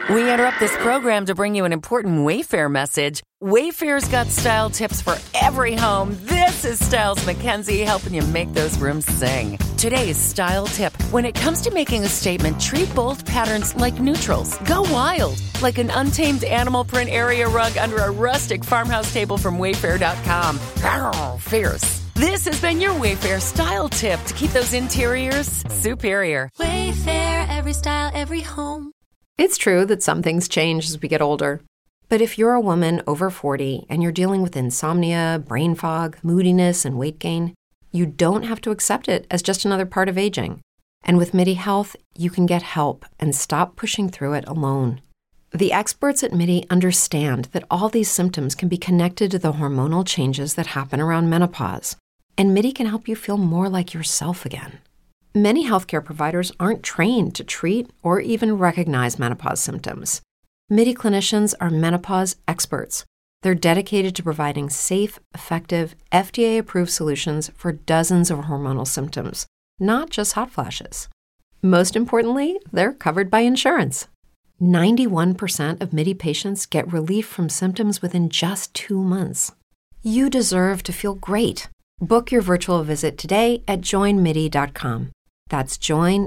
We interrupt this program to bring you an important Wayfair message. Wayfair's got style tips for every home. This is Styles McKenzie helping you make those rooms sing. Today's style tip. When it comes to making a statement, treat bold patterns like neutrals. Go wild, like an untamed animal print area rug under a rustic farmhouse table from Wayfair.com. Arr, fierce. This has been your Wayfair style tip to keep those interiors superior. Wayfair, every style, every home. It's true that some things change as we get older. But if you're a woman over 40 and you're dealing with insomnia, brain fog, moodiness, and weight gain, you don't have to accept it as just another part of aging. And with MIDI Health, you can get help and stop pushing through it alone. The experts at MIDI understand that all these symptoms can be connected to the hormonal changes that happen around menopause. And MIDI can help you feel more like yourself again. Many healthcare providers aren't trained to treat or even recognize menopause symptoms. MIDI clinicians are menopause experts. They're dedicated to providing safe, effective, FDA-approved solutions for dozens of hormonal symptoms, not just hot flashes. Most importantly, they're covered by insurance. 91% of MIDI patients get relief from symptoms within just 2 months. You deserve to feel great. Book your virtual visit today at joinmidi.com. That's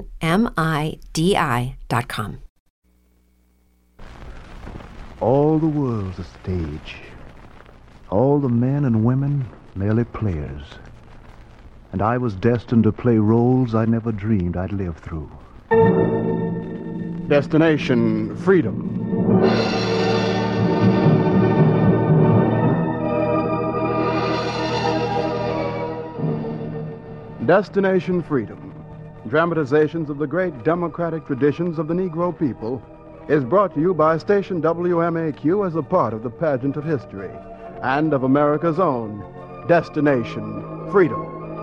joinmidi.com. All the world's a stage. All the men and women merely players. And I was destined to play roles I never dreamed I'd live through. Destination Freedom. Destination Freedom, dramatizations of the great democratic traditions of the Negro people, is brought to you by station WMAQ as a part of the pageant of history and of America's own Destination Freedom.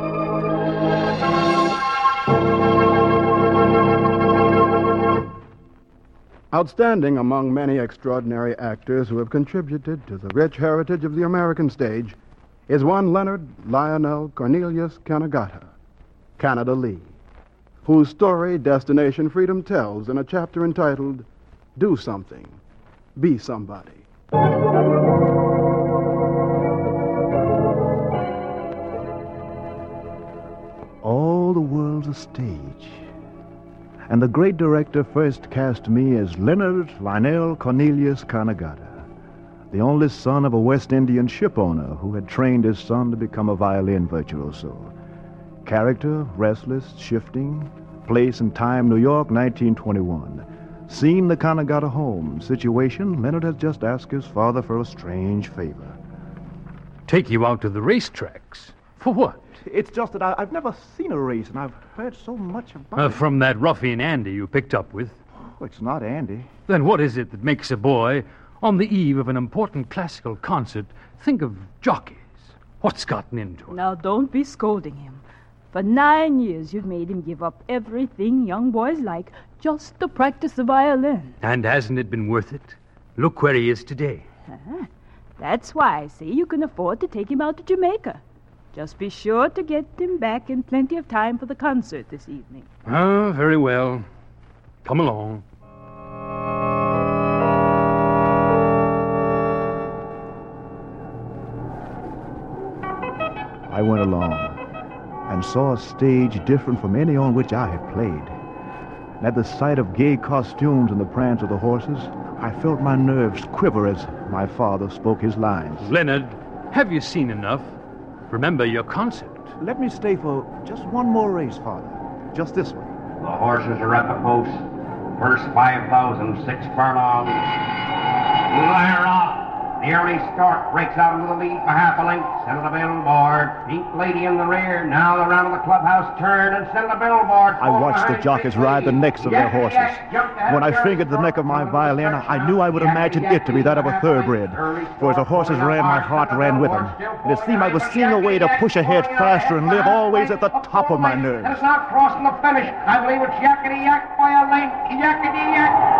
Outstanding among many extraordinary actors who have contributed to the rich heritage of the American stage is one Leonard Lionel Cornelius Kanagata, Canada Lee, whose story Destination Freedom tells in a chapter entitled Do Something, Be Somebody. All the world's a stage. And the great director first cast me as Leonard Lionel Cornelius Kanagata, the only son of a West Indian shipowner who had trained his son to become a violin virtuoso. Character, restless, shifting. Place and time, New York, 1921. Scene, the Kanagata home. Situation, Leonard has just asked his father for a strange favor. Take you out to the racetracks? For what? It's just that I've never seen a race, and I've heard so much about it. From that ruffian Andy you picked up with. Oh, it's not Andy. Then what is it that makes a boy, on the eve of an important classical concert, think of jockeys? What's gotten into him? Now, don't be scolding him. For 9 years, you've made him give up everything young boys like just to practice the violin. And hasn't it been worth it? Look where he is today. That's why I say you can afford to take him out to Jamaica. Just be sure to get him back in plenty of time for the concert this evening. Ah, very well. Come along. I went along and saw a stage different from any on which I had played. And at the sight of gay costumes and the prance of the horses, I felt my nerves quiver as my father spoke his lines. Leonard, have you seen enough? Remember your concert. Let me stay for just one more race, Father. Just this one. The horses are at the post. First 5,000, 6 furlongs. They're off. The early start breaks out into the lead by half a length. Center the billboard. Pink Lady in the rear. Now the round of the clubhouse turn and center the billboard. I watched the jockeys ride the necks of their horses. When I fingered the neck of my violin, I knew I would imagine it to be that of a thoroughbred. For as the horses ran, my heart ran with them. And it seemed I was seeing a way to push ahead faster and live always at the top of my nerves. It's not crossing the finish. I believe it's Yakety Yak by a length. Yakety Yak.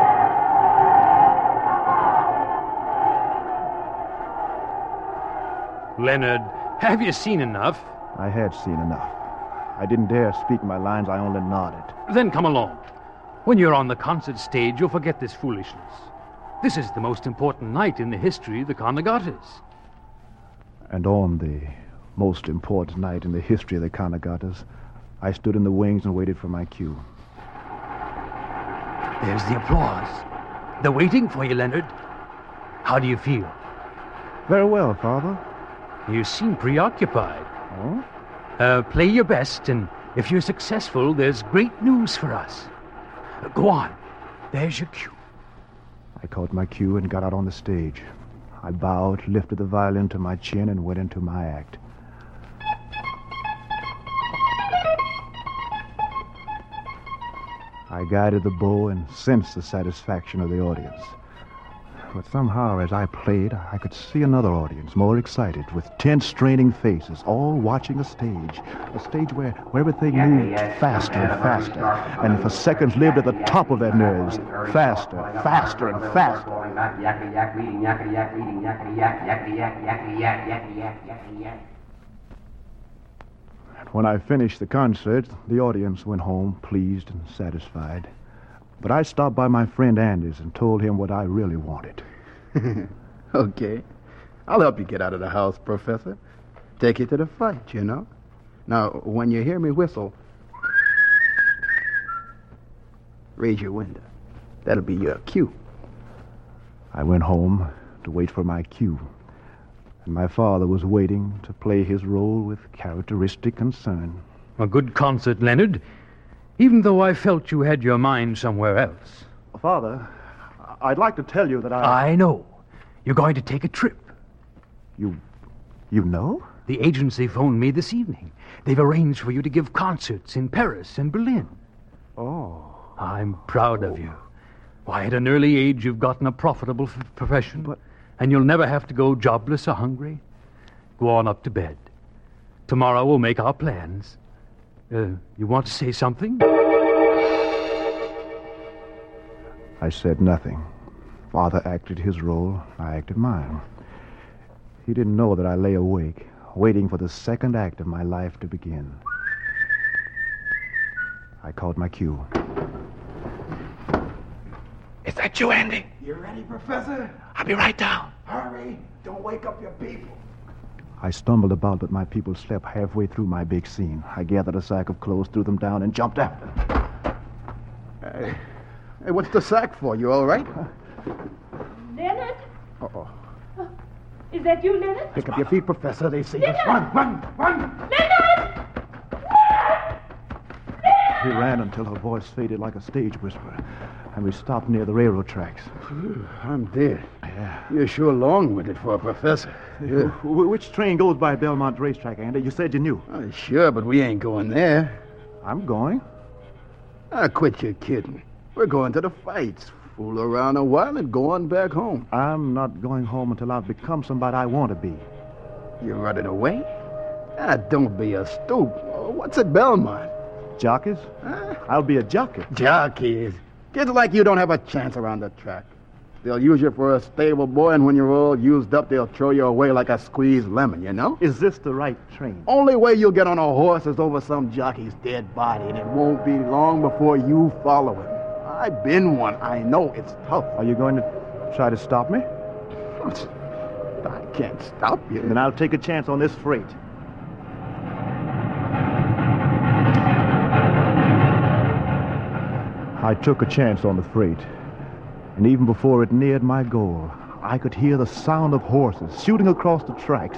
Leonard, have you seen enough? I had seen enough. I didn't dare speak my lines, I only nodded. Then come along. When you're on the concert stage, you'll forget this foolishness. This is the most important night in the history of the Kanagatas. And on the most important night in the history of the Kanagatas, I stood in the wings and waited for my cue. There's the applause. They're waiting for you, Leonard. How do you feel? Very well, Father. You seem preoccupied. Oh? Play your best, and if you're successful, there's great news for us. Go on. There's your cue. I caught my cue and got out on the stage. I bowed, lifted the violin to my chin, and went into my act. I guided the bow and sensed the satisfaction of the audience. But somehow, as I played, I could see another audience, more excited, with tense, straining faces, all watching a stage where everything moved faster and faster, and for seconds lived at the top of their nerves, faster, faster, and faster. When I finished the concert, the audience went home pleased and satisfied. But I stopped by my friend Anders and told him what I really wanted. Okay. I'll help you get out of the house, Professor. Take you to the fight, you know. Now, when you hear me whistle, raise your window. That'll be your cue. I went home to wait for my cue. And my father was waiting to play his role with characteristic concern. A good concert, Leonard, even though I felt you had your mind somewhere else. Father, I'd like to tell you that I know. You're going to take a trip. You know? The agency phoned me this evening. They've arranged for you to give concerts in Paris and Berlin. Oh. I'm proud of you. Why, at an early age, you've gotten a profitable profession. And you'll never have to go jobless or hungry. Go on up to bed. Tomorrow we'll make our plans. You want to say something? I said nothing. Father acted his role. I acted mine. He didn't know that I lay awake, waiting for the second act of my life to begin. I called my cue. Is that you, Andy? You ready, Professor? I'll be right down. Hurry. Don't wake up your people. I stumbled about, but my people slept halfway through my big scene. I gathered a sack of clothes, threw them down, and jumped after them. Hey, what's the sack for? You all right? Leonard? Uh-oh. Is that you, Leonard? Pick up your feet, Professor. They see us. Run! Leonard! He ran until her voice faded like a stage whisper, and we stopped near the railroad tracks. I'm dead. Yeah. You're sure long-winded for a professor. Yeah. Which train goes by Belmont Racetrack, Andy? You said you knew. Sure, but we ain't going there. I'm going. Quit your kidding. We're going to the fights. Fool around a while and go on back home. I'm not going home until I've become somebody I want to be. You're running away? Don't be a stoop. What's at Belmont? Jockeys? I'll be a jockey. Jockeys. Kids like you don't have a chance around the track. They'll use you for a stable boy, and when you're all used up, they'll throw you away like a squeezed lemon, you know? Is this the right train? Only way you'll get on a horse is over some jockey's dead body, and it won't be long before you follow him. I've been one. I know it's tough. Are you going to try to stop me? I can't stop you. Then I'll take a chance on this freight. I took a chance on the freight, and even before it neared my goal, I could hear the sound of horses shooting across the tracks.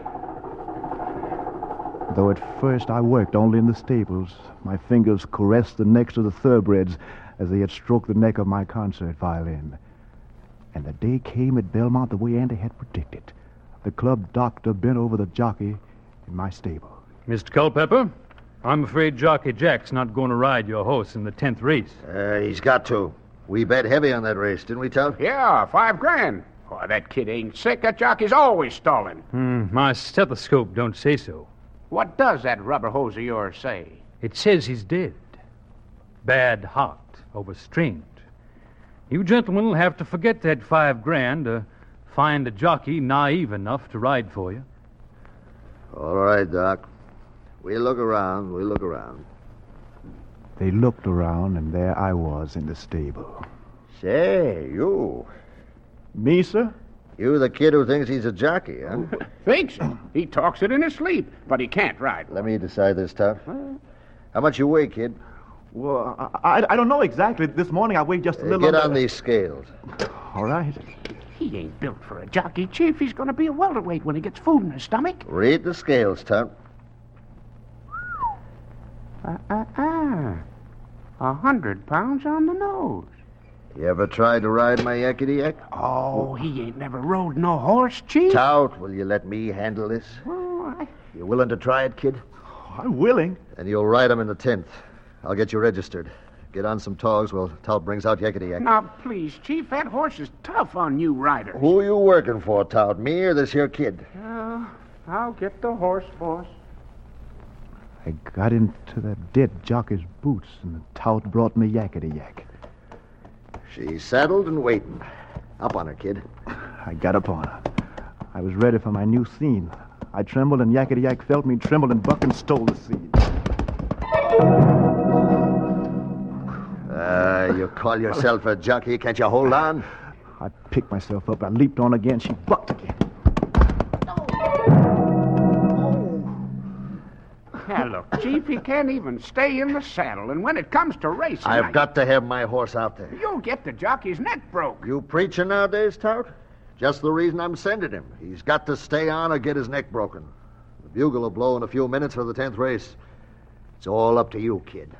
Though at first I worked only in the stables, my fingers caressed the necks of the thoroughbreds as they had stroked the neck of my concert violin. And the day came at Belmont the way Andy had predicted. The club doctor bent over the jockey in my stable. Mr. Culpepper, I'm afraid Jockey Jack's not going to ride your horse in the 10th race. He's got to. We bet heavy on that race, didn't we, Tut? Yeah, $5,000. Oh, that kid ain't sick. That jockey's always stalling. My stethoscope don't say so. What does that rubber hose of yours say? It says he's dead. Bad heart, overstrained. You gentlemen will have to forget that $5,000 to find a jockey naive enough to ride for you. All right, Doc. We'll look around. They looked around, and there I was in the stable. Say, you. Me, sir? You the kid who thinks he's a jockey, huh? Thinks it. He talks it in his sleep, but he can't ride. Let me decide this, Tout. How much you weigh, kid? Well, I don't know exactly. This morning I weighed just a little Get under... on these scales. All right. He ain't built for a jockey, Chief. He's going to be a welterweight when he gets food in his stomach. Read the scales, Tout. 100 pounds on the nose. You ever tried to ride my yakety-yak? Oh, he ain't never rode no horse, Chief. Tout, will you let me handle this? Oh, You willing to try it, kid? I'm willing. And you'll ride him in the 10th. I'll get you registered. Get on some togs while Tout brings out yakety-yak. Now, please, Chief, that horse is tough on new riders. Who you working for, Tout? Me or this here kid? I'll get the horse, boss. I got into that dead jockey's boots, and the tout brought me yakety-yak. She's saddled and waiting. Up on her, kid. I got upon her. I was ready for my new scene. I trembled, and yakety-yak felt me tremble, and Buck and stole the scene. You call yourself a jockey. Can't you hold on? I picked myself up. I leaped on again. She bucked again. Now, look, Chief, he can't even stay in the saddle. And when it comes to racing... I've got to have my horse out there. You'll get the jockey's neck broke. You preaching nowadays, Tout? Just the reason I'm sending him. He's got to stay on or get his neck broken. The bugle will blow in a few minutes for the 10th race. It's all up to you, kid.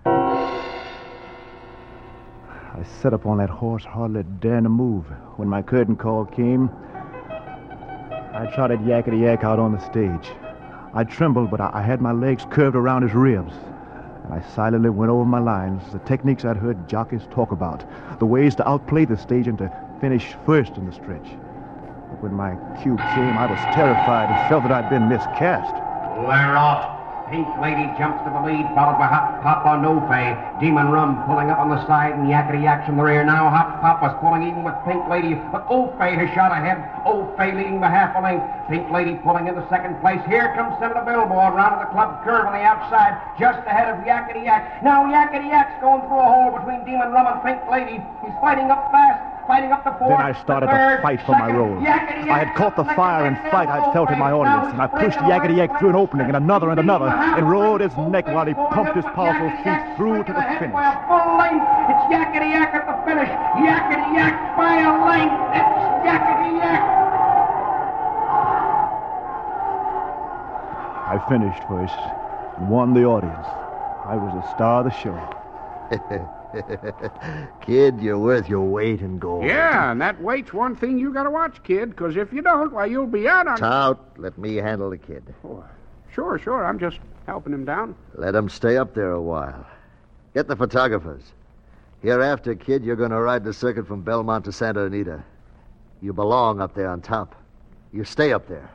I sat up on that horse, hardly daring to move. When my curtain call came, I trotted yakety-yak out on the stage. I trembled, but I had my legs curved around his ribs. And I silently went over my lines, the techniques I'd heard jockeys talk about, the ways to outplay the stage and to finish first in the stretch. But when my cue came, I was terrified and felt that I'd been miscast. They're off. Pink Lady jumps to the lead, followed by Hop Pop on No Fay. Demon Rum pulling up on the side, and yakety-yak from the rear. Now Hop Pop was pulling even with Pink Lady, but O Fay has shot ahead. O Fay leading by half a length. Pink Lady pulling into second place. Here comes Senator Billboard round to the club curve on the outside, just ahead of yakety-yak. Now yakety-yak's going through a hole between Demon Rum and Pink Lady. He's fighting up fast. Fighting up the fourth. Then I started to fight for my role. I had caught the fire and fight I'd felt in my audience, and I pushed yakety-yak through an opening and another and rode his neck while he pumped his powerful feet through to the finish. Full length. It's yakety-yak at the finish. Yakety-yak by a length. It's yakety-yak. I finished first and won the audience. I was the star of the show. Kid, you're worth your weight in gold. Yeah, and that weight's one thing you gotta watch, kid, because if you don't, why, you'll be out on... Tout, let me handle the kid. Oh, sure, I'm just helping him down. Let him stay up there a while. Get the photographers. Hereafter, kid, you're going to ride the circuit from Belmont to Santa Anita. You belong up there on top. You stay up there.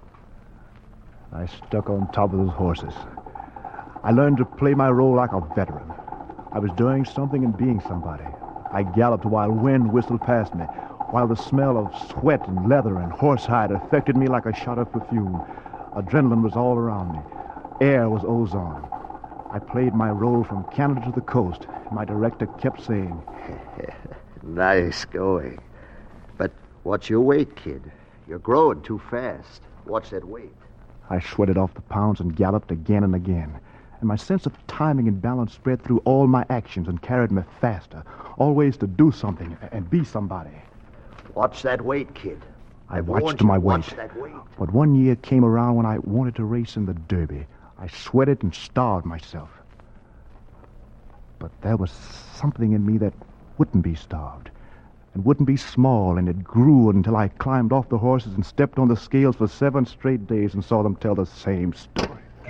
I stuck on top of those horses. I learned to play my role like a veteran. I was doing something and being somebody. I galloped while wind whistled past me, while the smell of sweat and leather and horsehide affected me like a shot of perfume. Adrenaline was all around me. Air was ozone. I played my role from Canada to the coast. My director kept saying, Nice going. But watch your weight, kid. You're growing too fast. Watch that weight. I sweated off the pounds and galloped again and again. And my sense of timing and balance spread through all my actions and carried me faster, always to do something and be somebody. Watch that weight, kid. I watched my weight. But one year came around when I wanted to race in the Derby. I sweated and starved myself. But there was something in me that wouldn't be starved and wouldn't be small, and it grew until I climbed off the horses and stepped on the scales for 7 straight days and saw them tell the same story.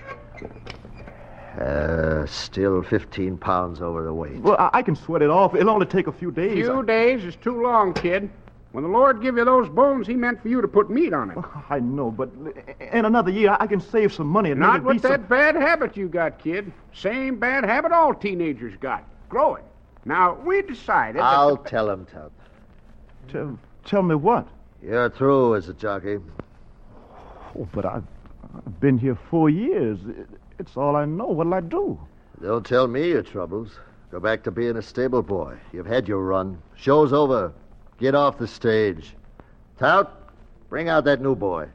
Still 15 pounds over the weight. Well, I can sweat it off. It'll only take a few days. Few days is too long, kid. When the Lord give you those bones, he meant for you to put meat on it. I know, but in another year, I can save some money. And Not with that bad habit you got, kid. Same bad habit all teenagers got. Growing. Now, we decided... I'll tell him, Tout. Tell me what? You're through as a jockey. Oh, but I've been here 4 years. It's all I know. What'll I do? Don't tell me your troubles. Go back to being a stable boy. You've had your run. Show's over. Get off the stage. Tout, bring out that new boy.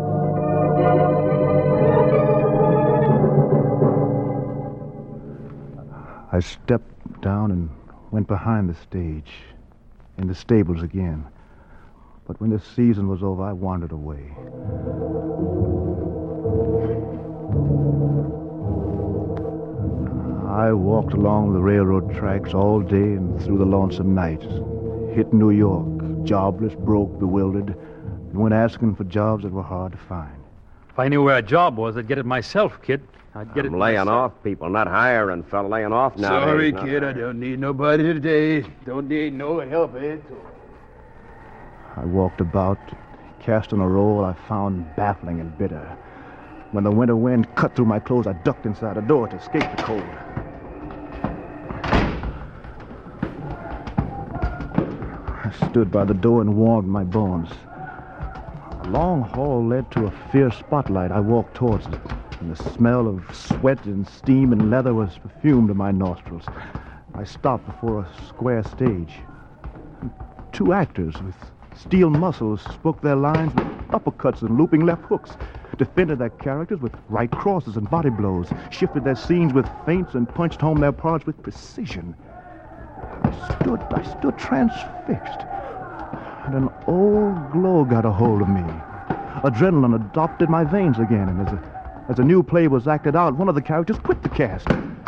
I stepped down and went behind the stage, in the stables again. But when the season was over, I wandered away. I walked along the railroad tracks all day and through the lonesome nights, hit New York, jobless, broke, bewildered, and went asking for jobs that were hard to find. If I knew where a job was, I'd get it myself, kid. I'd get it laying myself. off people, not hiring fella laying off now. Sorry, kid, I don't need nobody today. Don't need no help, eh? I walked about, cast on a role I found baffling and bitter. When the winter wind cut through my clothes, I ducked inside a door to escape the cold. I stood by the door and warmed my bones. A long hall led to a fierce spotlight. I walked towards it, and the smell of sweat and steam and leather was perfume to my nostrils. I stopped before a square stage. Two actors with steel muscles spoke their lines with uppercuts and looping left hooks, defended their characters with right crosses and body blows, shifted their scenes with feints, and punched home their parts with precision. I stood transfixed, and an old glow got a hold of me. Adrenaline adopted my veins again, and as a new play was acted out, one of the characters quit the cast. Time.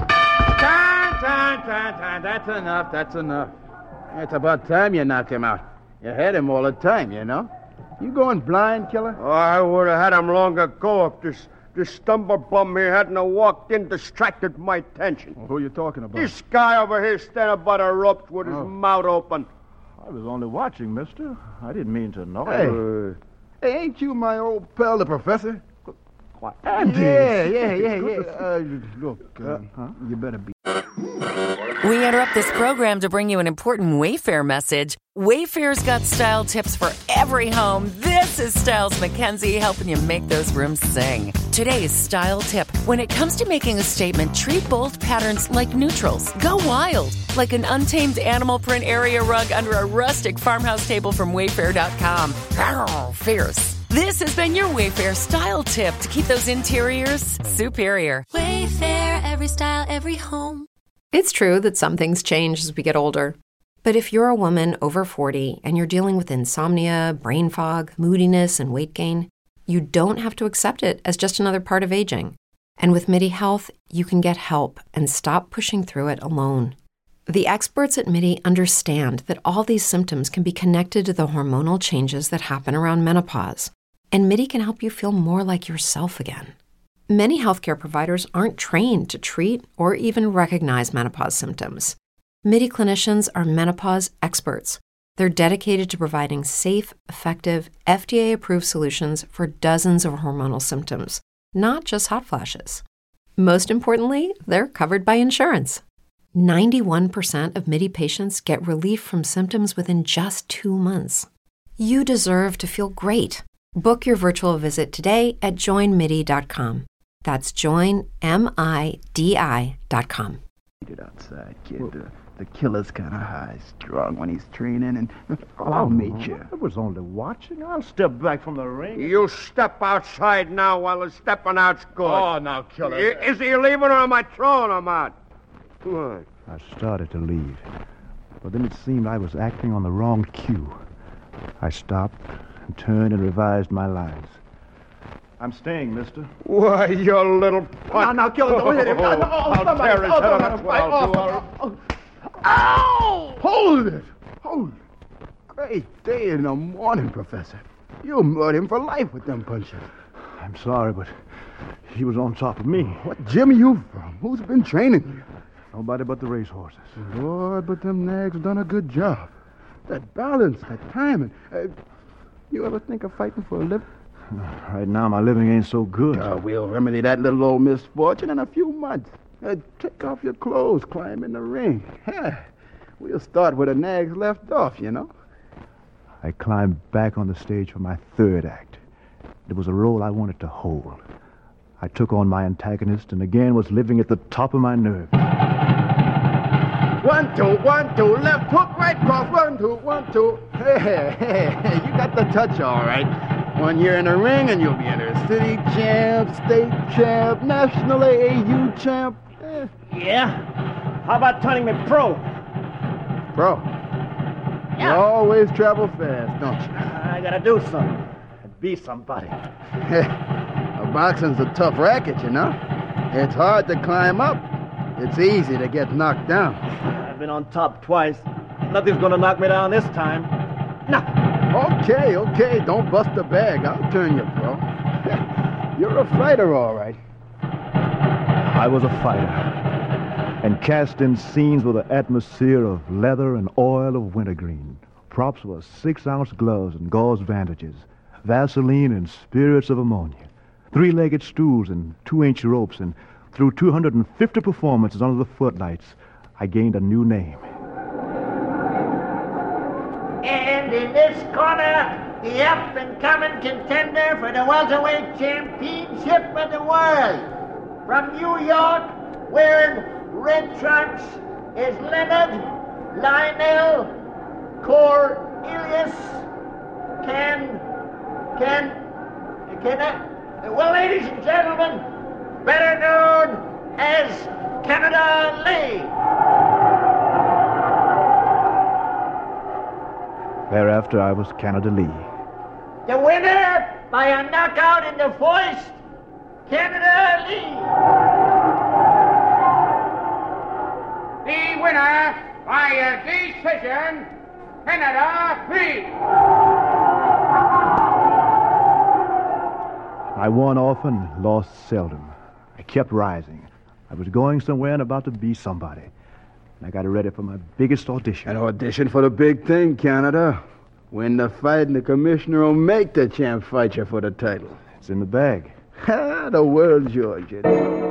That's enough. It's about time you knocked him out. You had him all the time, you know. You going blind, killer? Oh, I would have had him long ago if this stumble bum here hadn't have walked in, distracted my attention. Well, who are you talking about? This guy over here standing by the ropes with his mouth open. I was only watching, mister. I didn't mean to annoy. Hey, ain't you my old pal, the professor? Why, Andy. Yeah. Look, you better be. We interrupt this program to bring you an important Wayfair message. Wayfair's got style tips for every home. This is Styles McKenzie helping you make those rooms sing. Today's style tip. When it comes to making a statement, treat bold patterns like neutrals. Go wild, like an untamed animal print area rug under a rustic farmhouse table from Wayfair.com. Arr, fierce. This has been your Wayfair style tip to keep those interiors superior. Wayfair, every style, every home. It's true that some things change as we get older. But if you're a woman over 40 and you're dealing with insomnia, brain fog, moodiness, and weight gain, you don't have to accept it as just another part of aging. And with MIDI Health, you can get help and stop pushing through it alone. The experts at MIDI understand that all these symptoms can be connected to the hormonal changes that happen around menopause. And MIDI can help you feel more like yourself again. Many healthcare providers aren't trained to treat or even recognize menopause symptoms. MIDI clinicians are menopause experts. They're dedicated to providing safe, effective, FDA-approved solutions for dozens of hormonal symptoms, not just hot flashes. Most importantly, they're covered by insurance. 91% of MIDI patients get relief from symptoms within just 2 months. You deserve to feel great. Book your virtual visit today at joinmidi.com. That's joinmidi.com. Get outside, kid. The killer's kind of high strung when he's training, and I'll meet you. I was only watching. I'll step back from the ring. You step outside now while the stepping out's good. Oh, now, killer. Is he leaving or am I throwing him out? Come on. I started to leave, but then it seemed I was acting on the wrong cue. I stopped and turned and revised my lines. I'm staying, mister. Why, you little punt. Now, killer, don't hit him. I'll tear his head on the 12. Ow! Hold it! Great day in the morning, Professor. You murdered him for life with them punches. I'm sorry, but he was on top of me. What gym are you from? Who's been training you? Nobody but the racehorses. Lord, but them nags done a good job. That balance, that timing. You ever think of fighting for a living? Right now, my living ain't so good. We'll remedy that little old misfortune in a few months. Take off your clothes, climb in the ring. We'll start where the nags left off, you know. I climbed back on the stage for my third act. It was a role I wanted to hold. I took on my antagonist and again was living at the top of my nerve. 1, 2, 1, 2, left hook, right cross, 1, 2, 1, 2. Hey, you got the touch all right. 1 year in the ring and you'll be in there. City champ, state champ, national AAU champ. Yeah? How about turning me pro? Pro? Yeah. You always travel fast, don't you? I gotta do something. Be somebody. Boxing's a tough racket, you know. It's hard to climb up. It's easy to get knocked down. I've been on top twice. Nothing's gonna knock me down this time. No. Okay. Don't bust the bag. I'll turn you pro. You're a fighter, all right. I was a fighter, and cast in scenes with an atmosphere of leather and oil of wintergreen. Props were 6-ounce gloves and gauze bandages, Vaseline and spirits of ammonia, 3-legged stools and 2-inch ropes, and through 250 performances under the footlights, I gained a new name. And in this corner, the up-and-coming contender for the welterweight championship of the world. From New York, wearing red trunks, is Leonard Lionel Cornelius. Well, ladies and gentlemen, better known as Canada Lee. Thereafter, I was Canada Lee. The winner by a knockout in the first, Canada Lee. The winner by a decision, Canada Lee. I won often, lost seldom. I kept rising. I was going somewhere and about to be somebody. And I got ready for my biggest audition. An audition for the big thing, Canada. Win the fight and the commissioner will make the champ fight you for the title. It's in the bag. The world's yours, you know.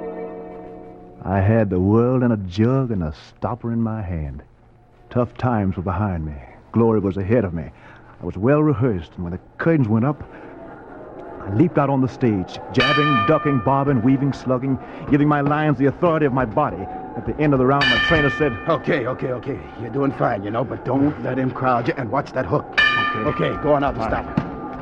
I had the world in a jug and a stopper in my hand. Tough times were behind me. Glory was ahead of me. I was well rehearsed, and when the curtains went up, I leaped out on the stage, jabbing, ducking, bobbing, weaving, slugging, giving my lines the authority of my body. At the end of the round, my trainer said, Okay. You're doing fine, you know, but don't let him crowd you, and watch that hook. Okay, go on out and stop.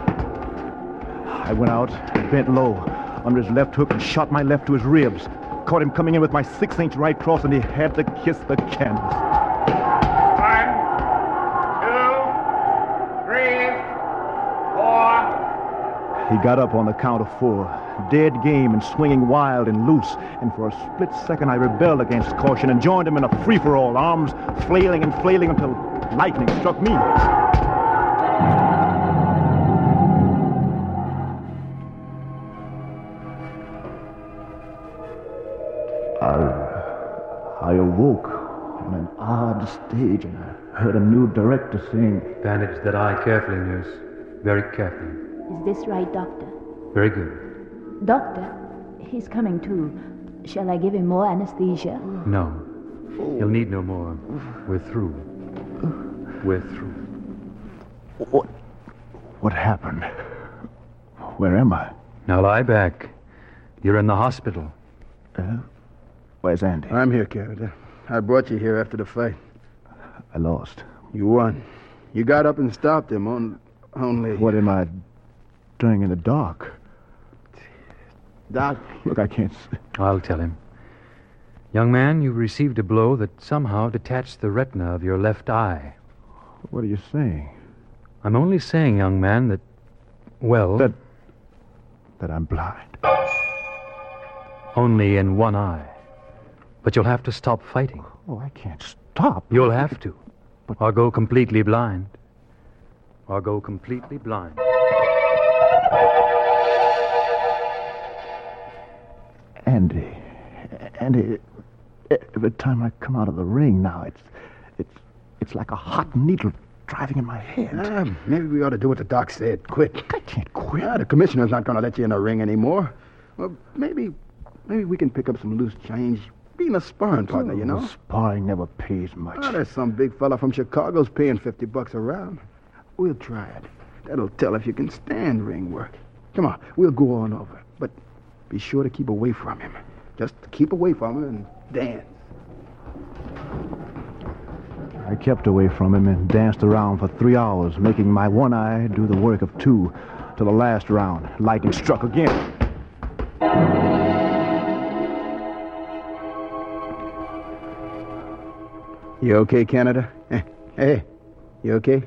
I went out and bent low under his left hook and shot my left to his ribs. Caught him coming in with my 6-inch right cross, and he had to kiss the canvas. 1, 2, 3, 4. He got up on the count of 4, dead game and swinging wild and loose, and for a split second I rebelled against caution and joined him in a free-for-all, arms flailing and flailing until lightning struck me. I awoke on an odd stage, and I heard a new director saying, Bandage that eye carefully, nurse. Very carefully. Is this right, Doctor? Very good. Doctor, he's coming to. Shall I give him more anesthesia? No. He'll need no more. We're through. We're through. What happened? Where am I? Now lie back. You're in the hospital. Where's Andy? I'm here, Canada. I brought you here after the fight. I lost. You won. You got up and stopped him, only... What am I doing in the dark? Doc... Look, I can't see. I'll tell him. Young man, you received a blow that somehow detached the retina of your left eye. What are you saying? I'm only saying, young man, that... Well... That I'm blind. Only in one eye. But you'll have to stop fighting. Oh, I can't stop. You'll have to. Or go completely blind. Or go completely blind. Andy, every time I come out of the ring now, it's like a hot needle driving in my head. Maybe we ought to do what the doc said. Quit. I can't quit. The commissioner's not going to let you in the ring anymore. Well, maybe we can pick up some loose change. Being a sparring partner, you know. Sparring never pays much. There's some big fella from Chicago's paying $50 a round. We'll try it. That'll tell if you can stand ring work. Come on, we'll go on over. But be sure to keep away from him. Just keep away from him and dance. I kept away from him and danced around for 3 hours, making my one eye do the work of two, till the last round. Lightning struck again. You okay, Canada? Hey, you okay?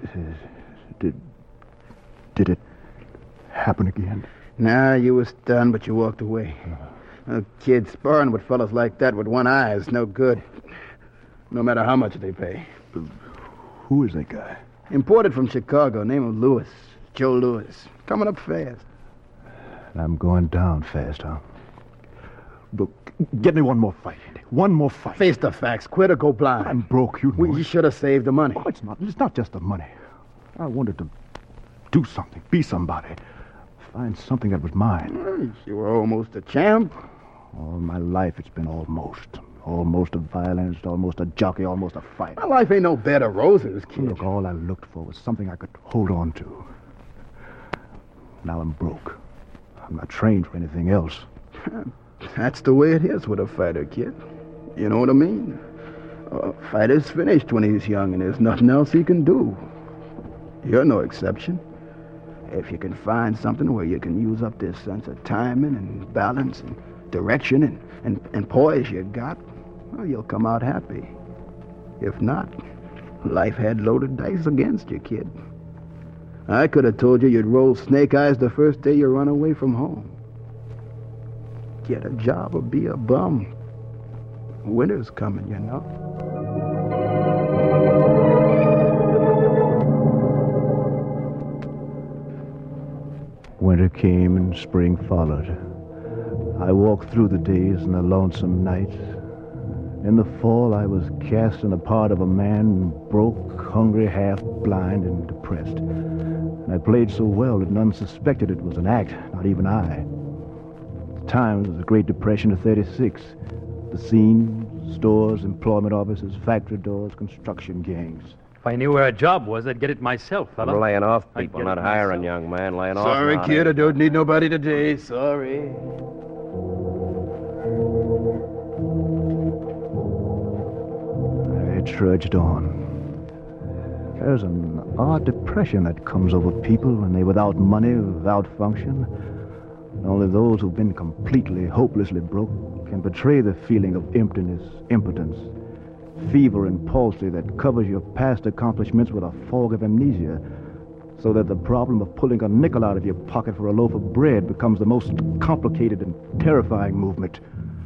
Did it happen again? Nah, you was stunned, but you walked away. A kid sparring with fellas like that with one eye is no good. No matter how much they pay. Who is that guy? Imported from Chicago, name of Lewis. Joe Lewis. Coming up fast. I'm going down fast, huh? Look, get me one more fight. One more fight. Face the facts. Quit or go blind. I'm broke, you know. Well, you should have saved the money. Oh, it's not just the money. I wanted to do something, be somebody. Find something that was mine. You were almost a champ. All my life it's been almost. Almost a violinist, almost a jockey, almost a fighter. My life ain't no bed of roses, kid. Look, all I looked for was something I could hold on to. Now I'm broke. I'm not trained for anything else. That's the way it is with a fighter, kid. You know what I mean? A fighter's finished when he's young and there's nothing else he can do. You're no exception. If you can find something where you can use up this sense of timing and balance and direction and poise you got, well, you'll come out happy. If not, life had loaded dice against you, kid. I could have told you you'd roll snake eyes the first day you run away from home. Get a job or be a bum. Winter's coming, you know. Winter came and spring followed. I walked through the days and the lonesome nights. In the fall, I was cast in the part of a man, broke, hungry, half-blind, and depressed. And I played so well that none suspected it was an act, not even I. The time was the Great Depression of '36. The scene, stores, employment offices, factory doors, construction gangs. If I knew where a job was, I'd get it myself, fella. We're laying off people, not hiring, young man. Laying off. Sorry, kid, I don't need nobody today. Sorry. I trudged on. There's an odd depression that comes over people when they're without money, without function. And only those who've been completely, hopelessly broke can betray the feeling of emptiness, impotence, fever and palsy that covers your past accomplishments with a fog of amnesia, so that the problem of pulling a nickel out of your pocket for a loaf of bread becomes the most complicated and terrifying movement.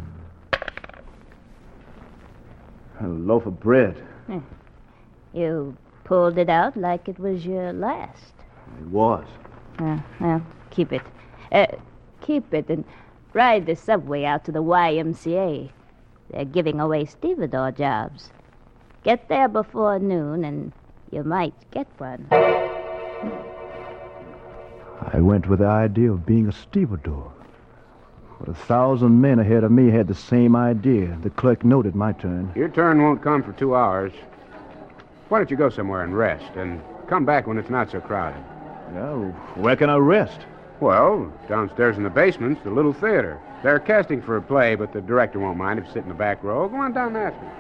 A loaf of bread. You pulled it out like it was your last. It was. Well, keep it. Keep it and ride the subway out to the YMCA. They're giving away stevedore jobs. Get there before noon and you might get one. I went with the idea of being a stevedore. But 1,000 men ahead of me had the same idea. The clerk noted my turn. Your turn won't come for 2 hours. Why don't you go somewhere and rest, and come back when it's not so crowded? Well, where can I rest? Well, downstairs in the basement's the little theater. They're casting for a play, but the director won't mind if you sit in the back row. Go on down and ask him.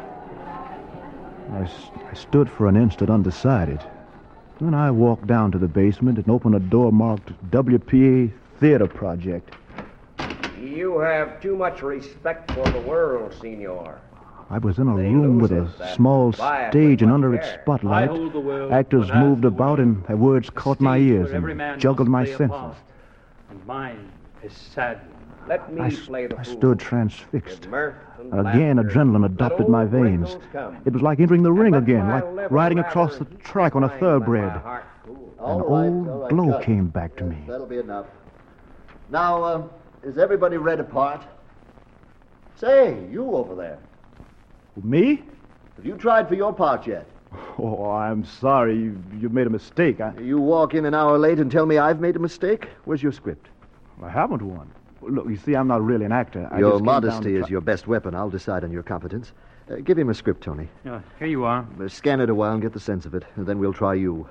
I stood for an instant undecided. Then I walked down to the basement and opened a door marked WPA Theater Project. You have too much respect for the world, senor. I was in a room with a small stage, and under its spotlight, actors moved about and their words caught my ears and juggled my senses. And mine is sad. Let me play the I stood transfixed. Again, adrenaline adopted my veins. It was like entering the ring again, like riding across the track on a thoroughbred. An old glow came back to me. That'll be enough. Now, is everybody read a part? Say, you over there. Me? Have you tried for your part yet? Oh, I'm sorry. You made a mistake. You walk in an hour late and tell me I've made a mistake? Where's your script? I haven't one. Look, you see, I'm not really an actor. Your modesty is your best weapon. I'll decide on your competence. Give him a script, Tony. Here you are. Scan it a while and get the sense of it, and then we'll try you.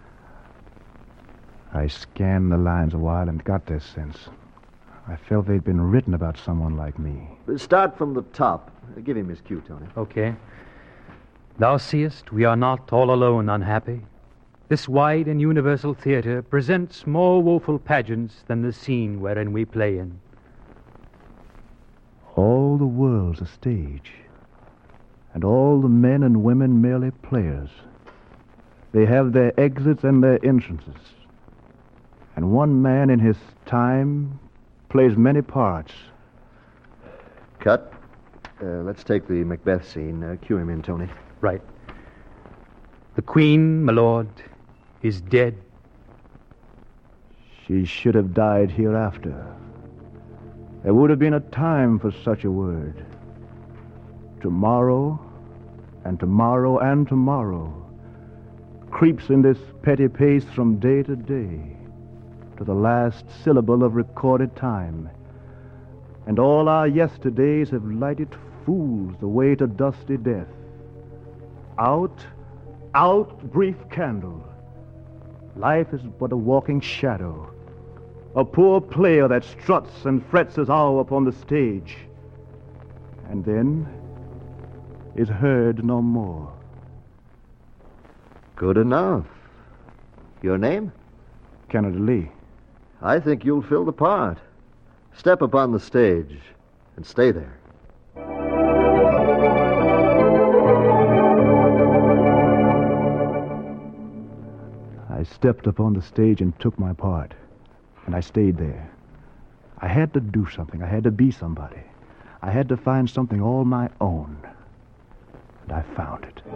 I scanned the lines a while and got their sense. I felt they'd been written about someone like me. Start from the top. Give him his cue, Tony. Okay. Thou seest, we are not all alone unhappy. This wide and universal theater presents more woeful pageants than the scene wherein we play in. All the world's a stage, and all the men and women merely players. They have their exits and their entrances, and one man in his time plays many parts. Cut. Let's take the Macbeth scene. Cue him in, Tony. Right. The Queen, my lord, is dead. She should have died hereafter. There would have been a time for such a word. Tomorrow, and tomorrow, and tomorrow creeps in this petty pace from day to day, to the last syllable of recorded time. And all our yesterdays have lighted fools the way to dusty death. Out, brief candle. Life is but a walking shadow, a poor player that struts and frets his hour upon the stage, and then is heard no more. Good enough. Your name? Canada Lee. I think you'll fill the part. Step upon the stage and stay there. I stepped upon the stage and took my part, and I stayed there. I had to do something. I had to be somebody. I had to find something all my own, and I found it.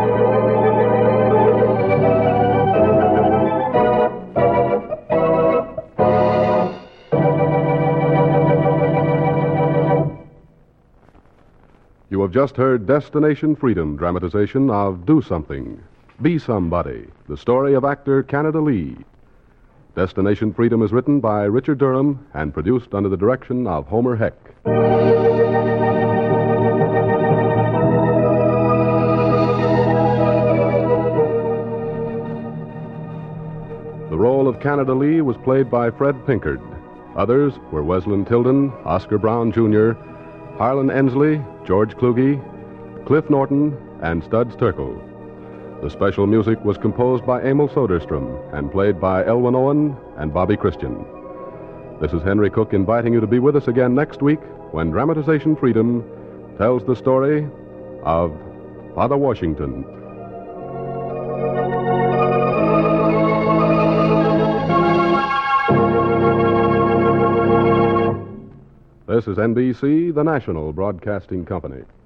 You have just heard Destination Freedom dramatization of Do Something, Be Somebody, the story of actor Canada Lee. Destination Freedom is written by Richard Durham and produced under the direction of Homer Heck. The role of Canada Lee was played by Fred Pinkard. Others were Wesleyan Tilden, Oscar Brown Jr., Harlan Ensley, George Kluge, Cliff Norton, and Studs Terkel. The special music was composed by Emil Soderstrom and played by Elwyn Owen and Bobby Christian. This is Henry Cook inviting you to be with us again next week when Dramatization Freedom tells the story of Father Washington. This is NBC, the national broadcasting company.